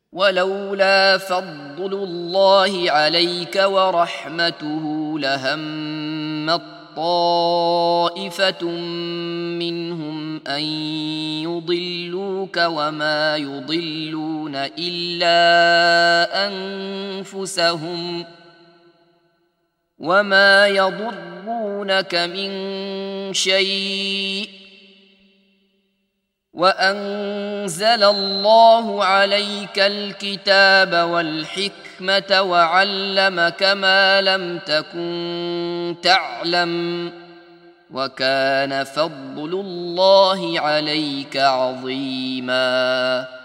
ولولا فضل الله عليك ورحمته لهمت طائفة منهم أن يضلوك وما يضلون إلا أنفسهم وما يضرونك من شيء وأنزل الله عليك الكتاب والحكمة وعلمك ما لم تكن تعلم وكان فضل الله عليك عظيما.